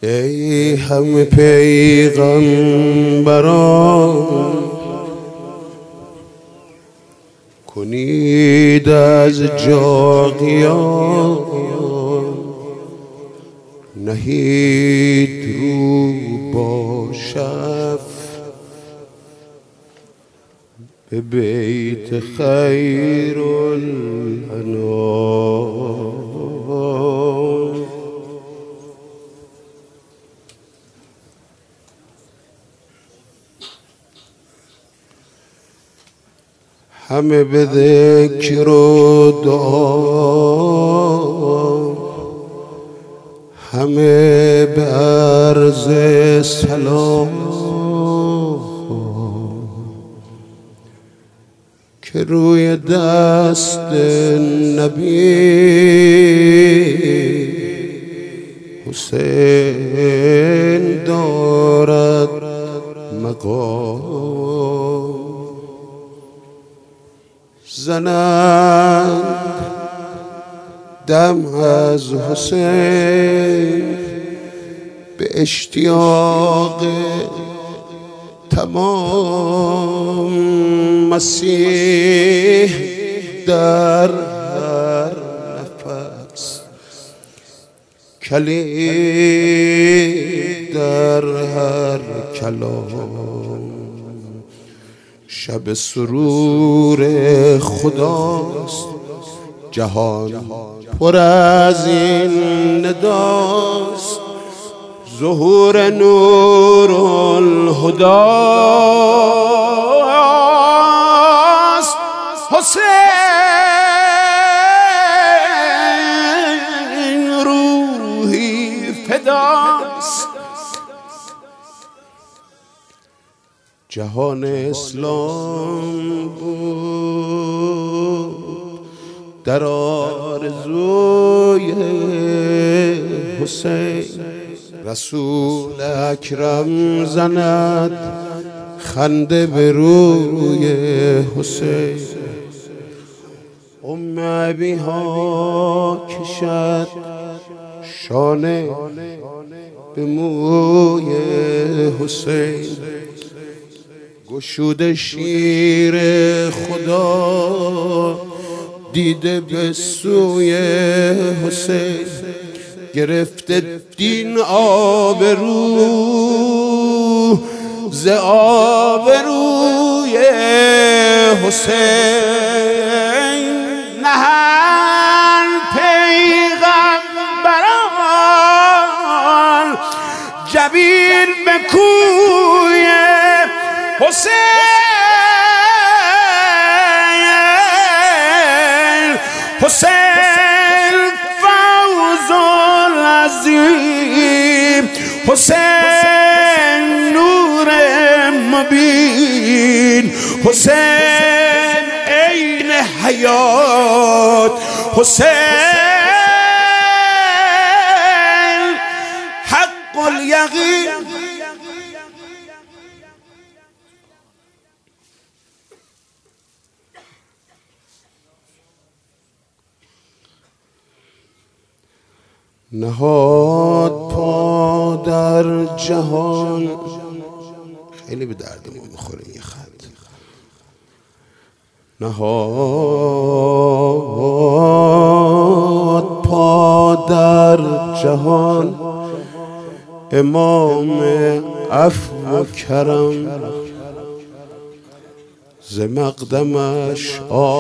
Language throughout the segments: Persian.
ای همه پیغمبران کنید از جا قیام، نهید رو با شف به بیت خیر الانام. همه به ذکر و دعا، همه به عرض سلام، که روی دست نبی حسین دارد مقام. زنند دم از حسین به اشتیاق تمام، مسیح در هر نفس، کلید در هر کلام. شب سرور خداست، جهان پر از این نداست، ظهور نور الهداست. حسین روحی فداست. جهان اسلام بود در آرزوی حسین، رسول اکرم زند خنده به روی حسین. ام ابیها کشد شانه به موی حسین، گشوده شیر خدا دیده به سوی حسین. گرفته دین آبرو ز آبروی حسین. نهند پیغمبران جبین به کوی حسین. حسین فوز العظیم، حسین نور مبین، حسین عین حیات، حسین حق الیقین. نهاد پا در جهان، خیلی به درد ما میخوره این خط. نهاد پا در جهان امام عفو و کرم، ز مقدمش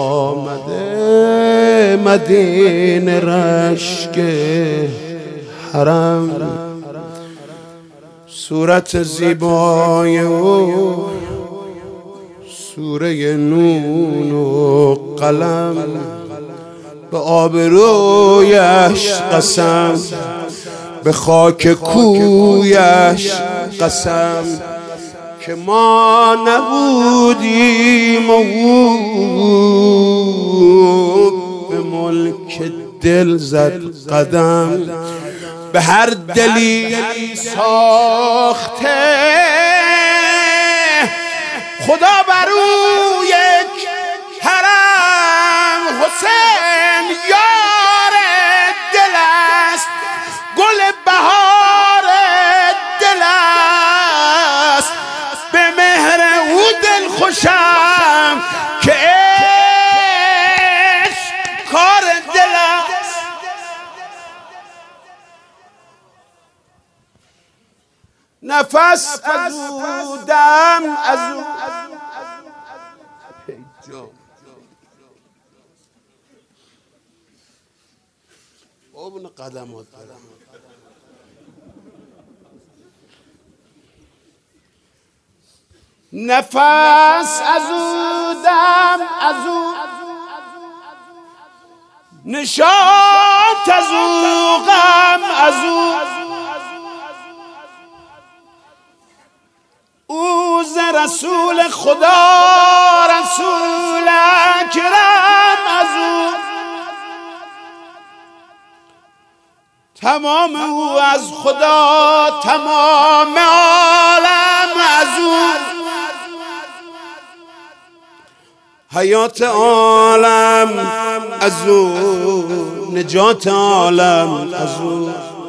آمده مدینه رشک حرم. صورت زیبای او سوره نون و قلم، به آبرویش قسم، به خاک کویش قسم، که ما نبودیم و به ملک دل زد قدم. به هر دلی ساخته خدا بر او یک حرم. حسین یار دل است، گل بهار نفس از او دم از او اون قدمات نفس از او دم از او نشاط از او غم از او ز رسول خدا رسول اکرم از او تمام او از خدا تمام عالم از او حیات عالم از او نجات عالم از او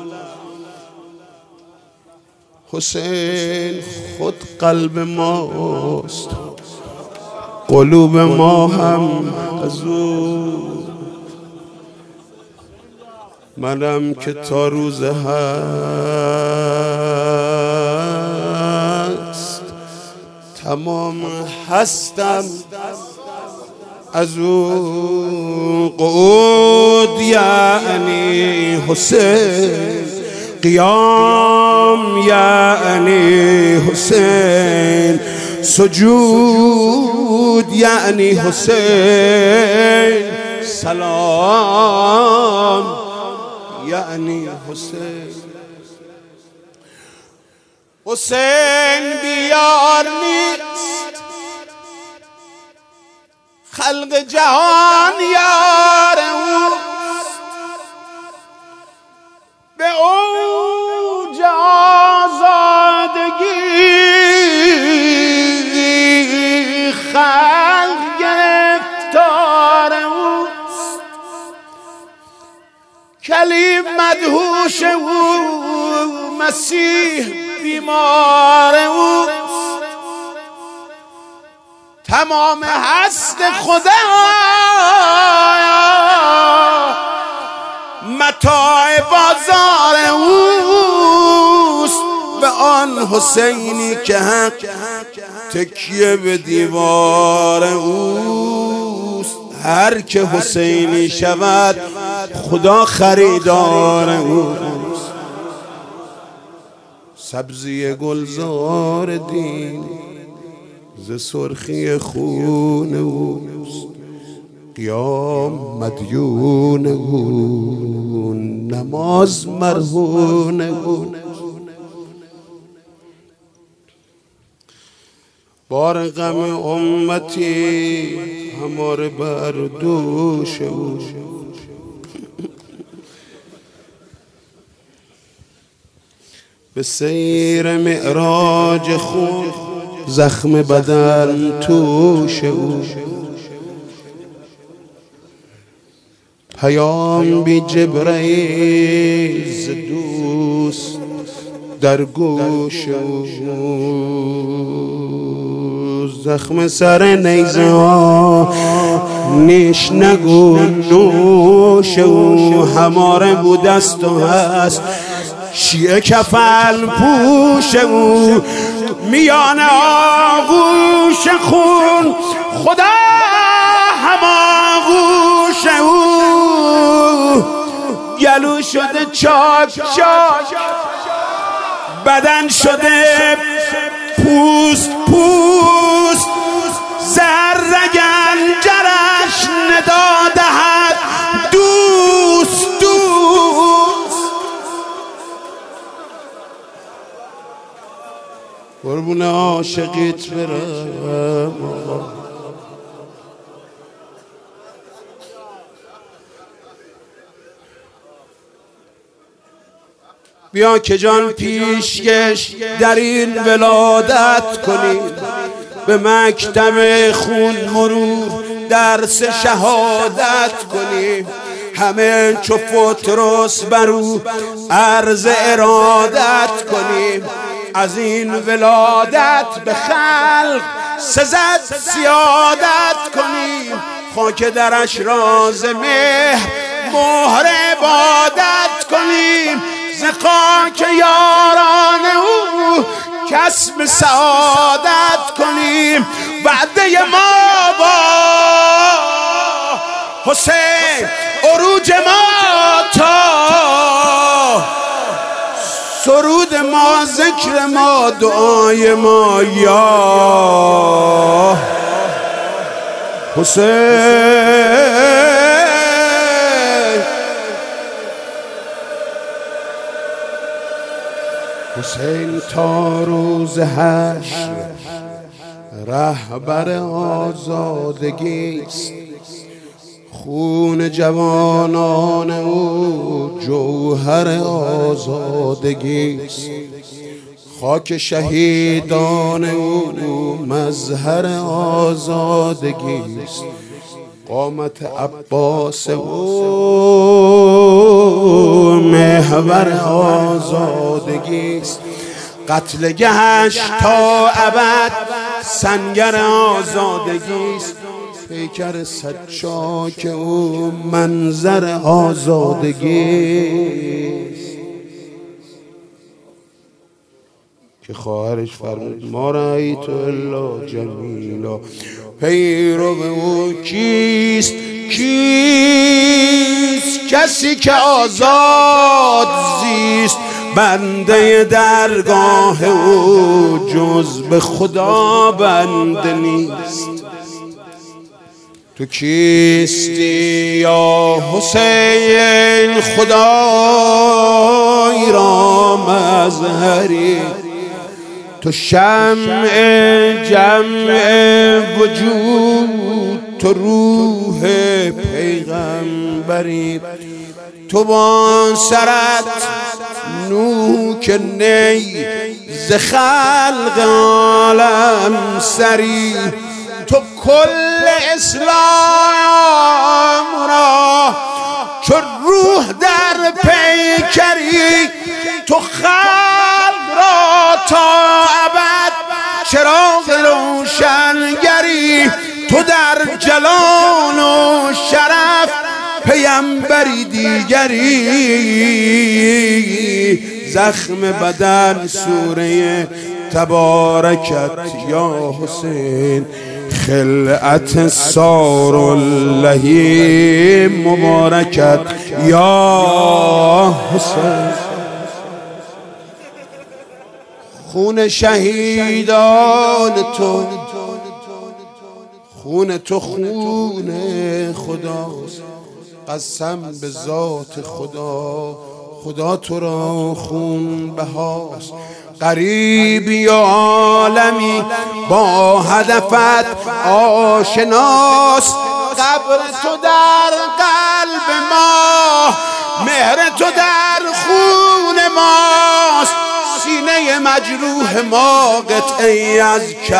حسین خود قلب ماست قلوب ما هم از او منم که تا روز هست تمام هستم از او قعود یعنی حسین قیام یعنی حسین سجود یعنی حسین سلام یعنی حسین حسین بیار نیست خلق جهان یار اوست به اوج آزادگی خلق گرفتار اوست کلیم مدهوش او مسیح بیمار اوست تمام هست خدا متاع بازار اوست به آن حسینی که حق تکیه به دیوار اوست هر که حسینی شود خدا خریدار اوست سبزی گلزار دین ز سرخی خون اوست قیام مدیون او نماز مرهون او بار غم امتی هماره بر دوش او به سیر معراج خون زخم بدن توش او پیام بی جبرئیل ز دوست در گوش او زخم سر نیزه ها نیش نگو نوش او هماره بود است و هست شیعه کفن پوش او میان آغوش خون خدا هماغوش او گلو شده چاک چاک بدن شده پوست پوست زرگن جرش ندا دهد دوست دوست قربون عاشقیت برم بیا که جان پیشکش در این ولادت کنیم به مکتب خون مرور درس شهادت کنیم همه چو فطرس برو عرض ارادت کنیم از این ولادت به خلق سزد سیادت کنیم خاک درش راز مهر مهر عبادت کنیم ز خاک یاران او کسب سعادت کنیم. وعده ما با حسین، عروج ما تا سرود ما، ذکر ما، دعای ما یا حسین. حسین تا روز حشر رهبر آزادگیست. خون جوانان او جوهر آزادگیست. خاک شهیدان او مظهر آزادگیست. قامت عباس او محور آزادگیست. قتلگهش تا ابد سنگر آزادگیست. پیکر سجاک او منظر آزادگیست. که خواهرش فرمود ما رأیت الا جمیلا. پیرو او کیست؟ کسی که آزاد زیست. بنده درگاه او جز به خدا بنده نیست. تو کیستی یا حسین؟ خدای را مظهری. تو شمع جمع وجود، تو روح پیغمبری. تو با سرت نوک نی ز خلق عالم سری. تو کل اسلام را چو روح در پیکری. تو خلق را تا ابد چراغ روشنگری. تو در جلال و شرف پیمبری دیگری. زخم بدن سوره تبارکت یا حسین. خلعت سار اللهی مبارکت یا حسین. خون شهیدان تو، خون تو خون خداست. قسم به ذات خدا، خدا تو را خون بهاست. غریبی و عالمی با هدفت آشناست. قبر تو در قلب ما، مهر تو در خون ماست. سینه مجروح ما قطعی از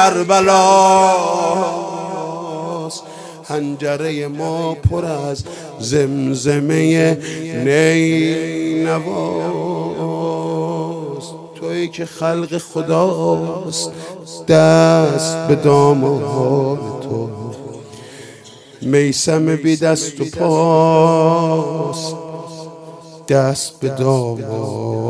کربلاست. حنجره ما پر از زمزمه نینواست. تویی که خلق خداست دست به دامان تو. میثم بی دست و پاست دست به دامان